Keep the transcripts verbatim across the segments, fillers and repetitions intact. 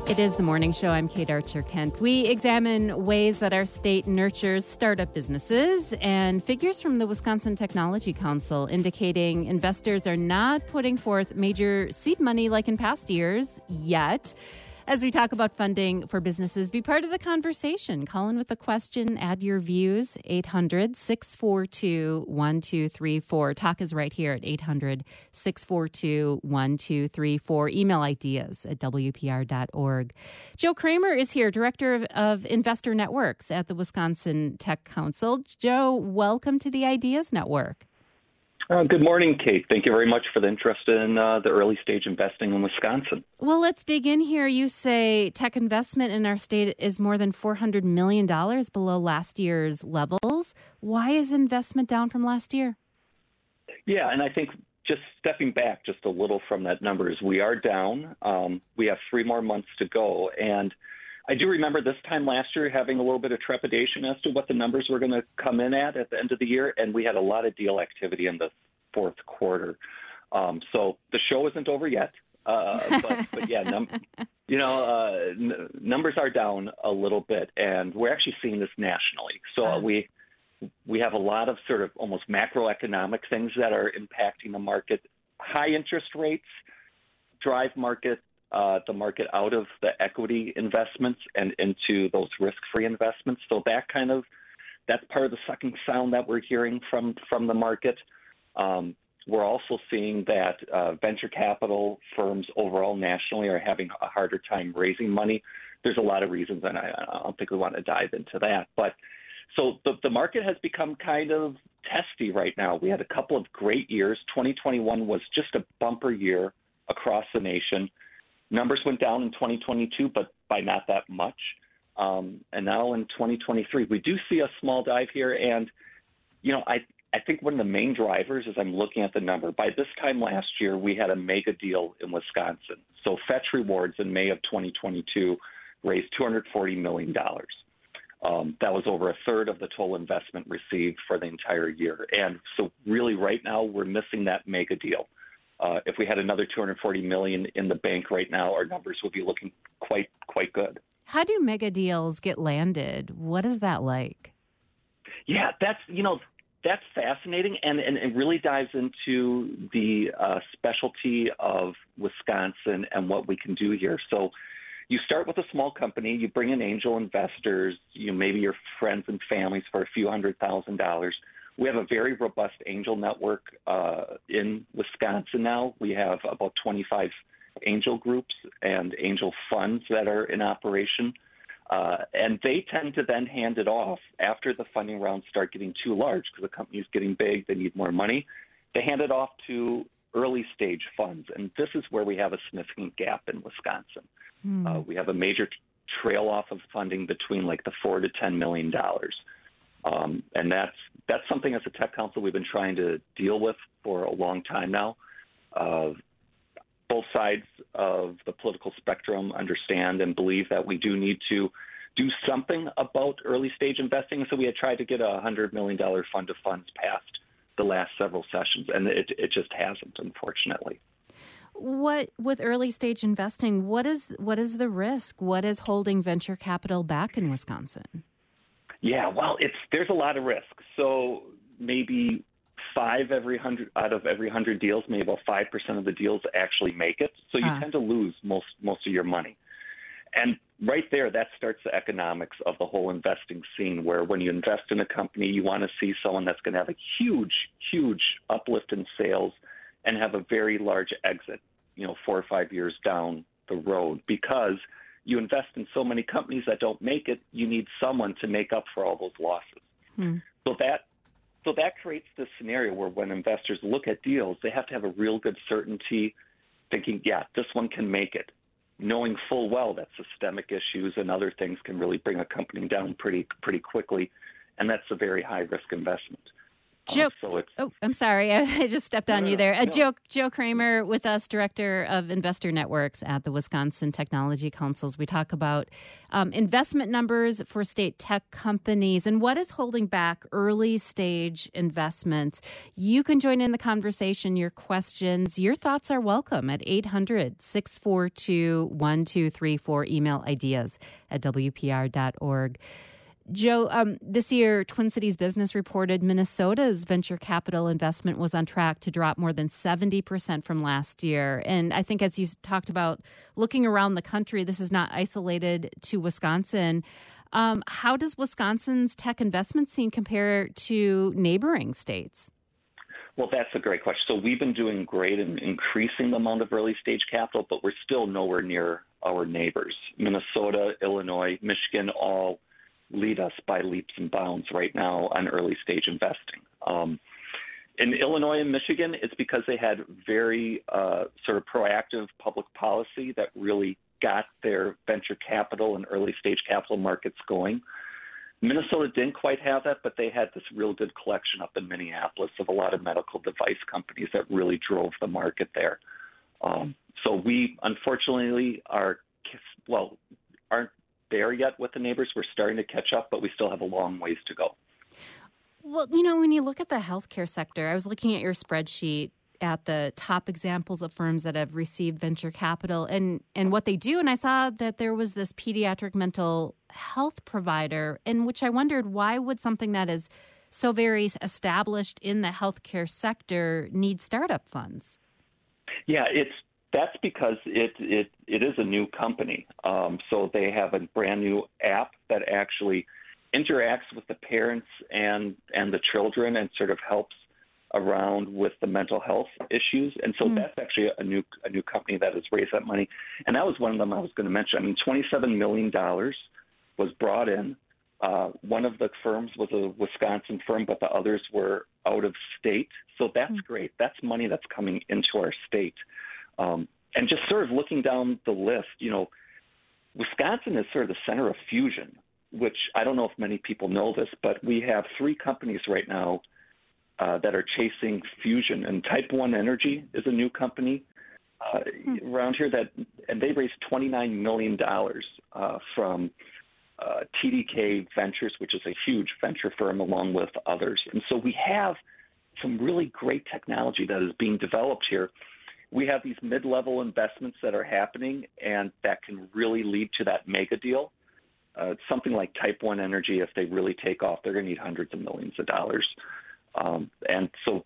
It is the morning show. I'm Kate Archer-Kent. We examine ways that our state nurtures startup businesses, and figures from the Wisconsin Technology Council indicating investors are not putting forth major seed money like in past years yet. As we talk about funding for businesses, be part of the conversation. Call in with a question, add your views, eight hundred, six four two, one two three four. Talk is right here at eight hundred, six four two, one two three four. Email ideas at W P R dot org. Joe Kramer is here, Director of, of Investor Networks at the Wisconsin Tech Council. Joe, welcome to the Ideas Network. Uh, good morning, Kate. Thank you very much for the interest in uh, the early stage investing in Wisconsin. Well, let's dig in here. You say tech investment in our state is more than four hundred million dollars below last year's levels. Why is investment down from last year? Yeah, and I think just stepping back just a little from that numbers, we are down. Um, we have three more months to go. And I do remember this time last year having a little bit of trepidation as to what the numbers were going to come in at at the end of the year, and we had a lot of deal activity in the fourth quarter. Um, so the show isn't over yet, uh, but, but yeah, num- you know, uh, n- numbers are down a little bit, and we're actually seeing this nationally. So uh, we we have a lot of sort of almost macroeconomic things that are impacting the market. High interest rates drive market. Uh, the market out of the equity investments and into those risk-free investments. So that kind of, that's part of the sucking sound that we're hearing from, from the market. Um, we're also seeing that uh, venture capital firms overall nationally are having a harder time raising money. There's a lot of reasons, and I, I don't think we want to dive into that. But so the, the market has become kind of testy right now. We had a couple of great years. twenty twenty-one was just a bumper year across the nation. Numbers went down in twenty twenty-two, but by not that much. Um, and now in twenty twenty-three, we do see a small dive here. And, you know, I, I think one of the main drivers is I'm looking at the number. By this time last year, we had a mega deal in Wisconsin. So Fetch Rewards in May of twenty twenty-two raised two hundred forty million dollars. Um, that was over a third of the total investment received for the entire year. And so really right now, we're missing that mega deal. Uh, if we had another two hundred forty million dollars in the bank right now, our numbers would be looking quite, quite good. How do mega deals get landed? What is that like? Yeah, that's, you know, that's fascinating, and, and it really dives into the uh, specialty of Wisconsin and what we can do here. So you start with a small company, you bring in angel investors, you maybe your friends and families for a few hundred thousand dollars. We have a very robust angel network uh, in Wisconsin now. We have about twenty-five angel groups and angel funds that are in operation. Uh, and they tend to then hand it off after the funding rounds start getting too large because the company's getting big, they need more money. They hand it off to early stage funds. And this is where we have a significant gap in Wisconsin. Hmm. Uh, we have a major t- trail off of funding between like the four to ten million dollars. Um, and that's that's something as a tech council we've been trying to deal with for a long time now. Uh, both sides of the political spectrum understand and believe that we do need to do something about early stage investing. So we had tried to get a one hundred million dollars fund of funds passed the last several sessions, and it, it just hasn't, unfortunately. What with early stage investing, what is what is the risk? What is holding venture capital back in Wisconsin? Yeah, well, it's there's a lot of risk. So maybe five every hundred out of every hundred deals, maybe about five percent of the deals actually make it. So you uh. tend to lose most most of your money. And right there, that starts the economics of the whole investing scene, where when you invest in a company, you want to see someone that's going to have a huge, huge uplift in sales and have a very large exit, you know, four or five years down the road, because you invest in so many companies that don't make it, you need someone to make up for all those losses. Hmm. So that so that creates this scenario where when investors look at deals, they have to have a real good certainty, thinking, yeah, this one can make it, knowing full well that systemic issues and other things can really bring a company down pretty pretty quickly, and that's a very high-risk investment. Joe, uh, so it's, oh, I'm sorry. I just stepped no, on no, you there. Uh, no. Joe, Joe Kramer with us, Director of Investor Networks at the Wisconsin Technology Councils. We talk about um, investment numbers for state tech companies and what is holding back early stage investments. You can join in the conversation, your questions, your thoughts are welcome at eight hundred, six four two, one two three four. Email ideas at W P R dot org. Joe, um, this year, Twin Cities Business reported Minnesota's venture capital investment was on track to drop more than seventy percent from last year. And I think as you talked about looking around the country, this is not isolated to Wisconsin. Um, how does Wisconsin's tech investment scene compare to neighboring states? Well, that's a great question. So we've been doing great in increasing the amount of early stage capital, but we're still nowhere near our neighbors. Minnesota, Illinois, Michigan, all lead us by leaps and bounds right now on early stage investing. Um, in Illinois and Michigan, it's because they had very uh, sort of proactive public policy that really got their venture capital and early stage capital markets going. Minnesota didn't quite have that, but they had this real good collection up in Minneapolis of a lot of medical device companies that really drove the market there. Um, so we, unfortunately, are, well, aren't there yet with the neighbors. We're starting to catch up, but we still have a long ways to go. Well, you know, when you look at the healthcare sector, I was looking at your spreadsheet at the top examples of firms that have received venture capital and, and what they do. And I saw that there was this pediatric mental health provider, in which I wondered, why would something that is so very established in the healthcare sector need startup funds? Yeah, it's That's because it, it, it is a new company. Um, so they have a brand new app that actually interacts with the parents and, and the children and sort of helps around with the mental health issues. And so mm. that's actually a new a new company that has raised that money. And that was one of them I was going to mention. I mean, twenty-seven million dollars was brought in. Uh, one of the firms was a Wisconsin firm, but the others were out of state. So that's mm. great. That's money that's coming into our state. Um, and just sort of looking down the list, you know, Wisconsin is sort of the center of fusion, which I don't know if many people know this, but we have three companies right now uh, that are chasing fusion. And Type One Energy is a new company uh, hmm. around here that, and they raised twenty-nine million dollars uh, from uh, T D K Ventures, which is a huge venture firm, along with others. And so we have some really great technology that is being developed here. We have these mid-level investments that are happening, and that can really lead to that mega deal. Uh, something like Type One Energy, if they really take off, they're going to need hundreds of millions of dollars. Um, and so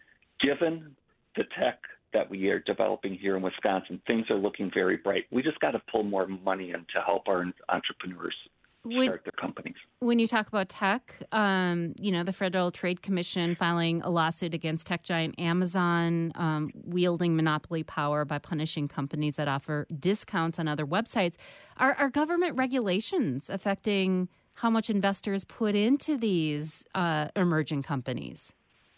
given the tech that we are developing here in Wisconsin, things are looking very bright. We just got to pull more money in to help our entrepreneurs When, start their companies. When you talk about tech, um, you know, the Federal Trade Commission filing a lawsuit against tech giant Amazon, um, wielding monopoly power by punishing companies that offer discounts on other websites. Are, are government regulations affecting how much investors put into these uh, emerging companies?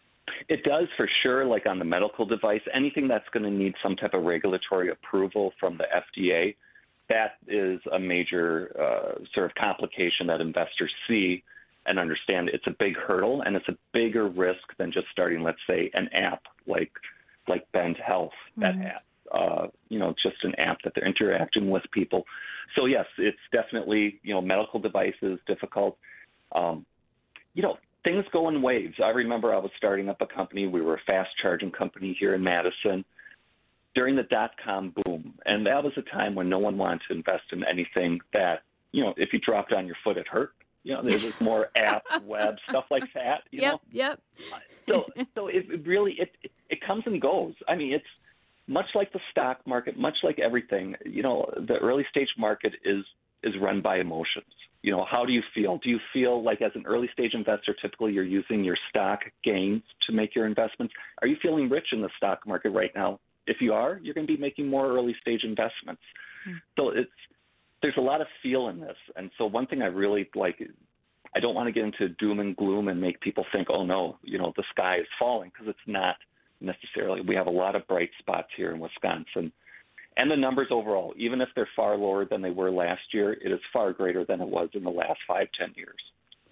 It does for sure, like on the medical device. Anything that's going to need some type of regulatory approval from the F D A, that is a major uh, sort of complication that investors see and understand. It's a big hurdle, and it's a bigger risk than just starting, let's say, an app like like Bend Health, that mm-hmm. app. Uh, you know, just an app that they're interacting with people. So, yes, it's definitely, you know, medical devices, difficult. Um, you know, things go in waves. I remember I was starting up a company. We were a fast-charging company here in Madison during the dot-com boom. And that was a time when no one wanted to invest in anything that, you know, if you dropped on your foot, it hurt. You know, there was more app, web, stuff like that. You yep, know? yep. So, so it, it really, it, it comes and goes. I mean, it's much like the stock market, much like everything. You know, the early stage market is is run by emotions. You know, how do you feel? Do you feel like as an early stage investor, typically you're using your stock gains to make your investments? Are you feeling rich in the stock market right now? If you are, you're going to be making more early stage investments. Hmm. So it's there's a lot of feel in this. And so one thing I really like, I don't want to get into doom and gloom and make people think, oh, no, you know, the sky is falling, because it's not necessarily. We have a lot of bright spots here in Wisconsin. And the numbers overall, even if they're far lower than they were last year, it is far greater than it was in the last five, ten years.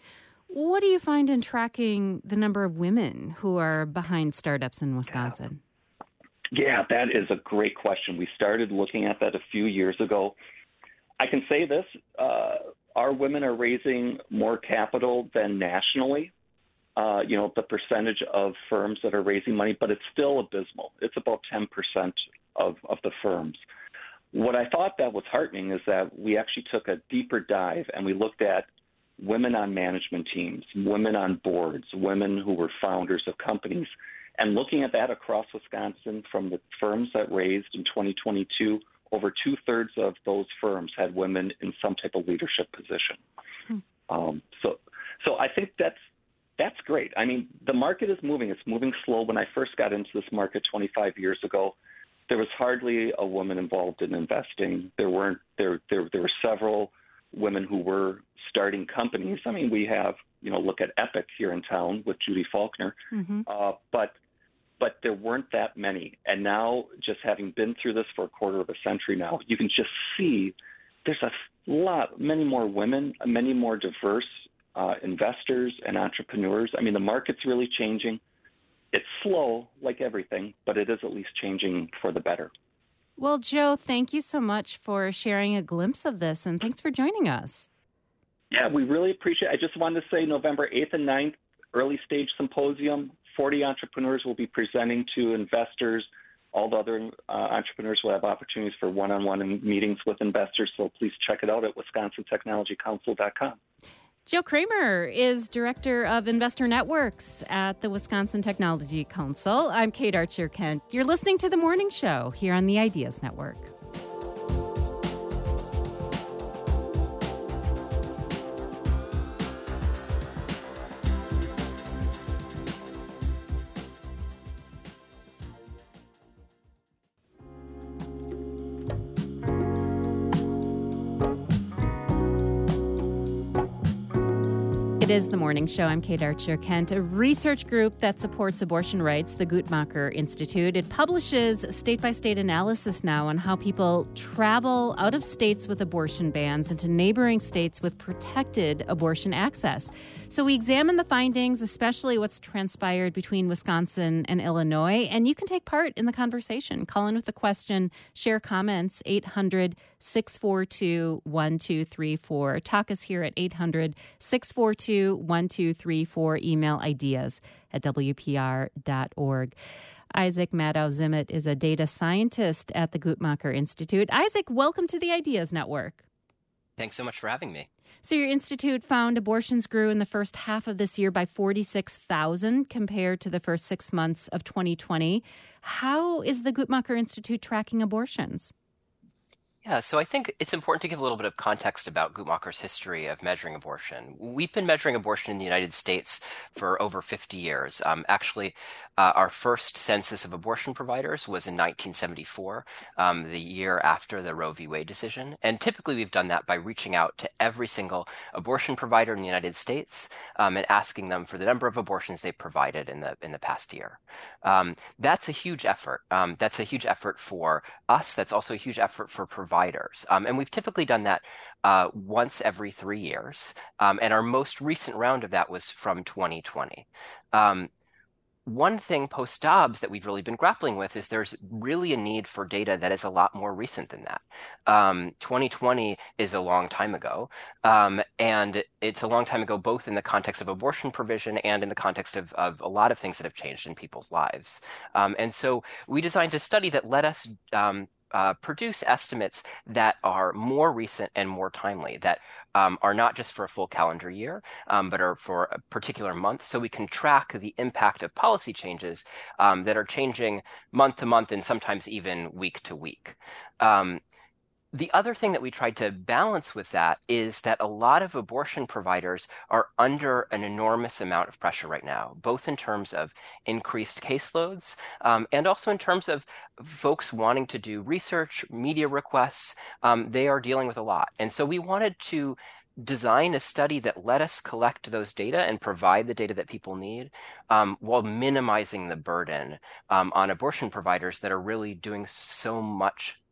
What do you find in tracking the number of women who are behind startups in Wisconsin? Yeah, that is a great question. We started looking at that a few years ago. I can say this, uh, our women are raising more capital than nationally, uh, you know, the percentage of firms that are raising money, but it's still abysmal. It's about ten percent of, of the firms. What I thought that was heartening is that we actually took a deeper dive and we looked at women on management teams, women on boards, women who were founders of companies. And looking at that across Wisconsin, from the firms that raised in twenty twenty-two, over two-thirds of those firms had women in some type of leadership position. Hmm. Um, so so I think that's that's great. I mean, the market is moving. It's moving slow. When I first got into this market twenty-five years ago, there was hardly a woman involved in investing. There weren't there there there were several women who were starting companies. I mean, we have, you know, look at Epic here in town with Judy Faulkner, mm-hmm. uh, but but there weren't that many. And now, just having been through this for a quarter of a century now, you can just see there's a lot, many more women, many more diverse uh, investors and entrepreneurs. I mean, the market's really changing. It's slow, like everything, but it is at least changing for the better. Well, Joe, thank you so much for sharing a glimpse of this, and thanks for joining us. Yeah, we really appreciate it. I just wanted to say November eighth and ninth, early stage symposium. forty entrepreneurs will be presenting to investors. All the other uh, entrepreneurs will have opportunities for one-on-one meetings with investors, so please check it out at wisconsin technology council dot com. Joe Kramer is Director of Investor Networks at the Wisconsin Technology Council. I'm Kate Archer-Kent. You're listening to The Morning Show here on the Ideas Network. It is The Morning Show. I'm Kate Archer-Kent. A research group that supports abortion rights, the Guttmacher Institute, it publishes state-by-state analysis now on how people travel out of states with abortion bans into neighboring states with protected abortion access. So we examine the findings, especially what's transpired between Wisconsin and Illinois, and you can take part in the conversation. Call in with a question, share comments, eight hundred, six four two, one two three four. Talk us here at eight hundred, six four two, one two three four. Email ideas at w p r dot org. Isaac Maddow-Zimmett is a data scientist at the Guttmacher Institute. Isaac, welcome to the Ideas Network. Thanks so much for having me. So your institute found abortions grew in the first half of this year by forty-six thousand compared to the first six months of twenty twenty. How is the Guttmacher Institute tracking abortions? Yeah, so I think it's important to give a little bit of context about Guttmacher's history of measuring abortion. We've been measuring abortion in the United States for over fifty years. Um, actually, uh, our first census of abortion providers was in nineteen seventy-four, um, the year after the Roe v. Wade decision. And typically we've done that by reaching out to every single abortion provider in the United States um, and asking them for the number of abortions they provided in the in the past year. Um, that's a huge effort. Um, that's a huge effort for us. That's also a huge effort for providers. Providers. Um, and we've typically done that uh, once every three years. Um, and our most recent round of that was from twenty twenty. Um, one thing post-Dobbs that we've really been grappling with is there's really a need for data that is a lot more recent than that. Um, twenty twenty is a long time ago, um, and it's a long time ago both in the context of abortion provision and in the context of, of a lot of things that have changed in people's lives. Um, and so we designed a study that let us um, Uh, produce estimates that are more recent and more timely, that um, are not just for a full calendar year, um, but are for a particular month, so we can track the impact of policy changes um, that are changing month to month and sometimes even week to week. Um, The other thing that we tried to balance with that is that a lot of abortion providers are under an enormous amount of pressure right now, both in terms of increased caseloads um, and also in terms of folks wanting to do research, media requests. Um, they are dealing with a lot. And so we wanted to design a study that let us collect those data and provide the data that people need um, while minimizing the burden um, on abortion providers that are really doing so much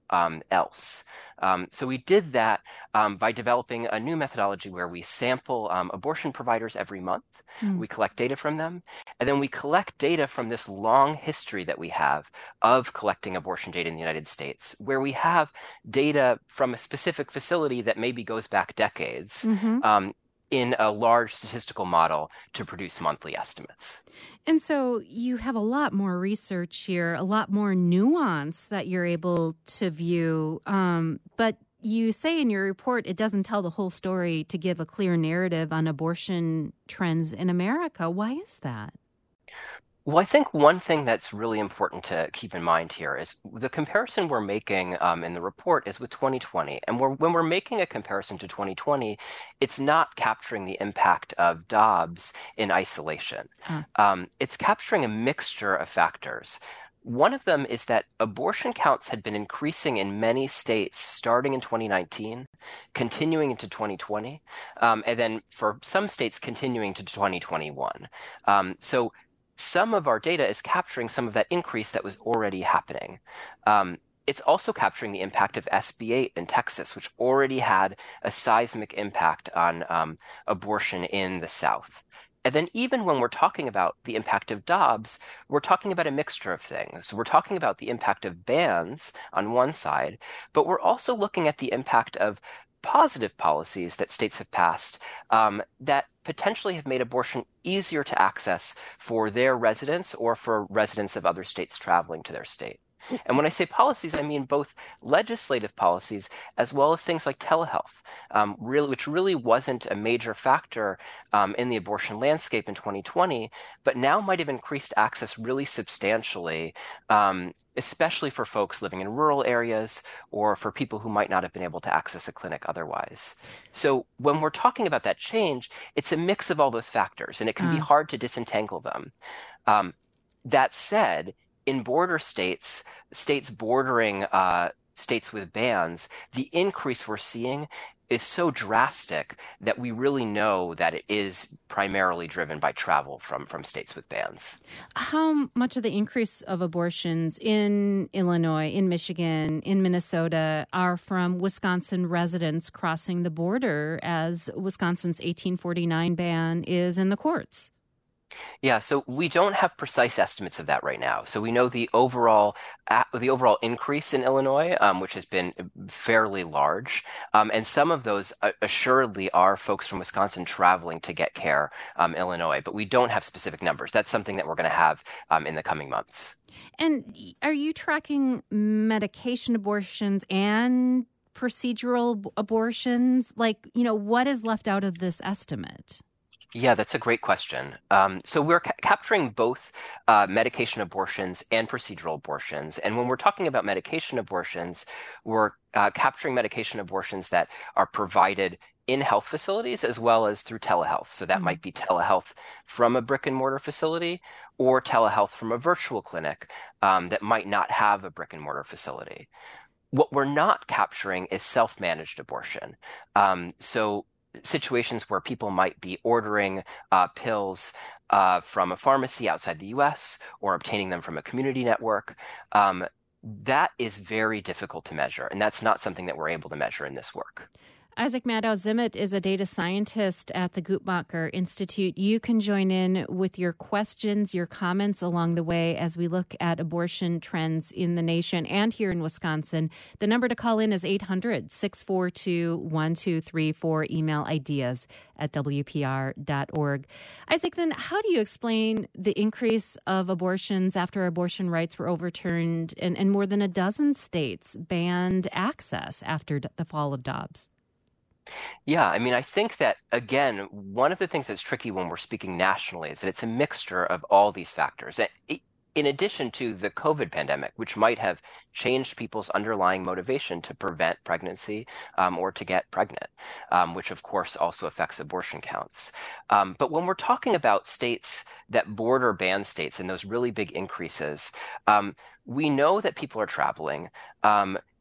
um, else. Um, so we did that um, by developing a new methodology where we sample um, abortion providers every month. Mm. We collect data from them, and then we collect data from this long history that we have of collecting abortion data in the United States, where we have data from a specific facility that maybe goes back decades. Mm-hmm. um, in a large statistical model to produce monthly estimates. And so you have a lot more research here, a lot more nuance that you're able to view. Um, but you say in your report it doesn't tell the whole story to give a clear narrative on abortion trends in America. Why is that? Well, I think one thing that's really important to keep in mind here is the comparison we're making um, in the report is with twenty twenty. And we're, when we're making a comparison to twenty twenty, it's not capturing the impact of Dobbs in isolation. Huh. Um, it's capturing a mixture of factors. One of them is that abortion counts had been increasing in many states starting in twenty nineteen, continuing into twenty twenty, um, and then for some states continuing to twenty twenty-one. Um, so some of our data is capturing some of that increase that was already happening. Um, it's also capturing the impact of S B eight in Texas, which already had a seismic impact on um, abortion in the South. And then even when we're talking about the impact of Dobbs, we're talking about a mixture of things. We're talking about the impact of bans on one side, but we're also looking at the impact of positive policies that states have passed um, that potentially have made abortion easier to access for their residents or for residents of other states traveling to their state. And when I say policies, I mean both legislative policies as well as things like telehealth, um, really, which really wasn't a major factor um, in the abortion landscape in twenty twenty, but now might have increased access really substantially, um, especially for folks living in rural areas or for people who might not have been able to access a clinic otherwise. So when we're talking about that change, it's a mix of all those factors, and it can mm. be hard to disentangle them. Um, that said, in border states, states bordering uh, states with bans, the increase we're seeing is so drastic that we really know that it is primarily driven by travel from, from states with bans. How much of the increase of abortions in Illinois, in Michigan, in Minnesota are from Wisconsin residents crossing the border as Wisconsin's eighteen forty-nine ban is in the courts? Yeah, so we don't have precise estimates of that right now. So we know the overall uh, the overall increase in Illinois, um, which has been fairly large, um, and some of those uh, assuredly are folks from Wisconsin traveling to get care um, Illinois, but we don't have specific numbers. That's something that we're going to have um, in the coming months. And are you tracking medication abortions and procedural abortions? Like, you know, what is left out of this estimate? Yeah, that's a great question. Um, so we're ca- capturing both uh, medication abortions and procedural abortions. And when we're talking about medication abortions, we're uh, capturing medication abortions that are provided in health facilities as well as through telehealth. So that mm-hmm. might be telehealth from a brick and mortar facility or telehealth from a virtual clinic um, that might not have a brick and mortar facility. What we're not capturing is self-managed abortion. Um, so situations where people might be ordering uh, pills uh, from a pharmacy outside the U S or obtaining them from a community network. Um, that is very difficult to measure, and that's not something that we're able to measure in this work. Isaac Maddow-Zimmett is a data scientist at the Guttmacher Institute. You can join in with your questions, your comments along the way as we look at abortion trends in the nation and here in Wisconsin. The number to call in is eight hundred, six four two, one two three four. Email ideas at w p r dot org. Isaac, then how do you explain the increase of abortions after abortion rights were overturned and, and more than a dozen states banned access after the fall of Dobbs? Yeah, I mean, I think that, again, one of the things that's tricky when we're speaking nationally is that it's a mixture of all these factors. In addition to the COVID pandemic, which might have changed people's underlying motivation to prevent pregnancy um, or to get pregnant, um, which of course also affects abortion counts. Um, but when we're talking about states that border ban states and those really big increases, um, we know that people are traveling. Um,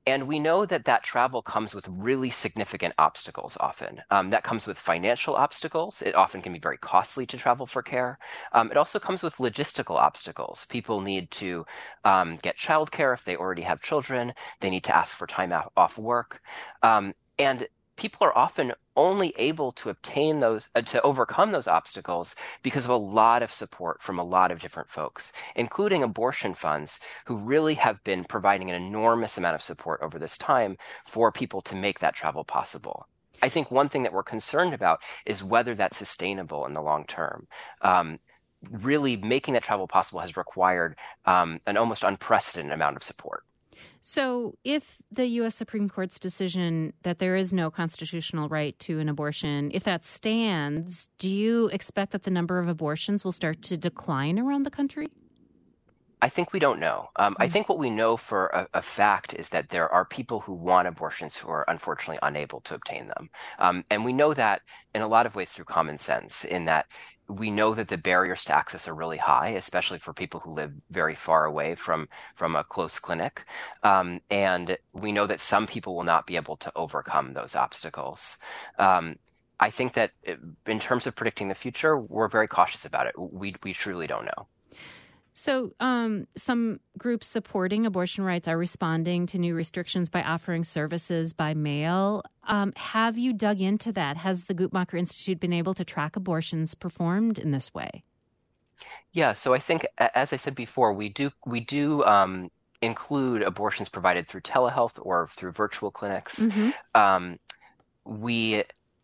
and we know that that travel comes with really significant obstacles often. Um, that comes with financial obstacles. It often can be very costly to travel for care. Um, it also comes with logistical obstacles. People need to um, get childcare if they already have children. They need to ask for time off work. Um, and people are often only able to obtain those, uh, to overcome those obstacles because of a lot of support from a lot of different folks, including abortion funds, who really have been providing an enormous amount of support over this time for people to make that travel possible. I think one thing that we're concerned about is whether that's sustainable in the long term. Um, really making that travel possible has required um, an almost unprecedented amount of support. So if the U S Supreme Court's decision that there is no constitutional right to an abortion, if that stands, do you expect that the number of abortions will start to decline around the country? I think we don't know. Um, mm-hmm. I think what we know for a, a fact is that there are people who want abortions who are unfortunately unable to obtain them. Um, and we know that in a lot of ways through common sense, in that we know that the barriers to access are really high, especially for people who live very far away from, from a close clinic. Um, and we know that some people will not be able to overcome those obstacles. Um, I think that in terms of predicting the future, we're very cautious about it. We, we truly don't know. So um, some groups supporting abortion rights are responding to new restrictions by offering services by mail. Um, have you dug into that? Has the Guttmacher Institute been able to track abortions performed in this way? Yeah, so I think, as I said before, we do we do um, include abortions provided through telehealth or through virtual clinics. Mm-hmm. Um, we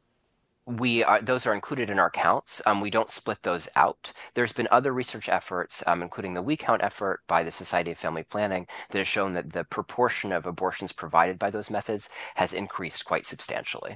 We are, those are included in our counts. Um, we don't split those out. There's been other research efforts, um, including the WeCount effort by the Society of Family Planning, that has shown that the proportion of abortions provided by those methods has increased quite substantially.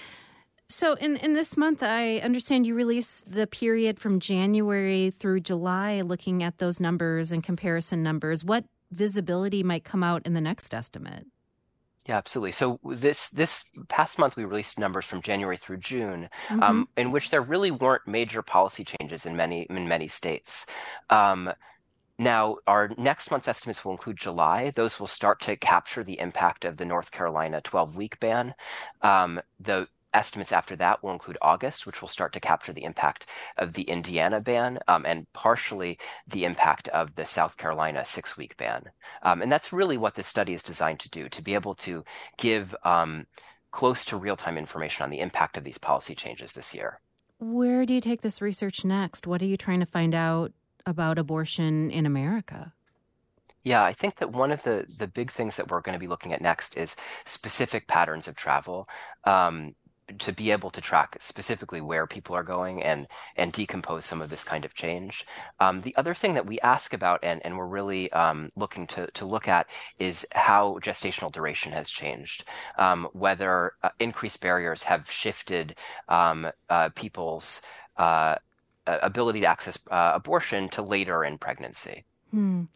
So in, in this month, I understand you released the period from January through July, looking at those numbers and comparison numbers. What visibility might come out in the next estimate? Yeah, absolutely. So this this past month, we released numbers from January through June, mm-hmm. um, in which there really weren't major policy changes in many in many states. Um, now, our next month's estimates will include July. Those will start to capture the impact of the North Carolina twelve-week ban. Um, the estimates after that will include August, which will start to capture the impact of the Indiana ban um, and partially the impact of the South Carolina six-week ban. Um, and that's really what this study is designed to do, to be able to give um, close to real-time information on the impact of these policy changes this year. Where do you take this research next? What are you trying to find out about abortion in America? Yeah, I think that one of the, the big things that we're going to be looking at next is specific patterns of travel. Um, to be able to track specifically where people are going and and decompose some of this kind of change. Um, the other thing that we ask about and, and we're really um, looking to, to look at is how gestational duration has changed, um, whether uh, increased barriers have shifted um, uh, people's uh, ability to access uh, abortion to later in pregnancy. Hmm.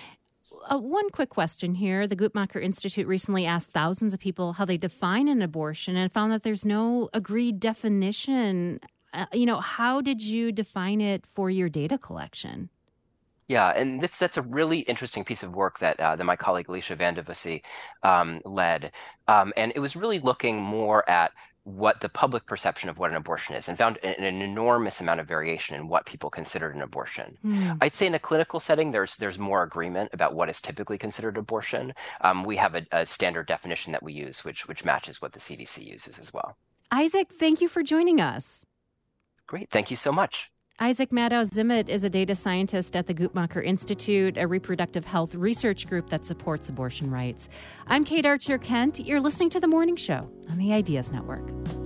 Uh, one quick question here. The Guttmacher Institute recently asked thousands of people how they define an abortion and found that there's no agreed definition. Uh, you know, how did you define it for your data collection? Yeah, and this, that's a really interesting piece of work that, uh, that my colleague Alicia Van de Vussy um, led. Um, and it was really looking more at what the public perception of what an abortion is and found an, an enormous amount of variation in what people considered an abortion. Mm. I'd say in a clinical setting, there's there's more agreement about what is typically considered abortion. Um, we have a, a standard definition that we use, which which matches what the C D C uses as well. Isaac, thank you for joining us. Great. Thank you so much. Isaac Maddow-Zimmett is a data scientist at the Guttmacher Institute, a reproductive health research group that supports abortion rights. I'm Kate Archer Kent. You're listening to The Morning Show on the Ideas Network.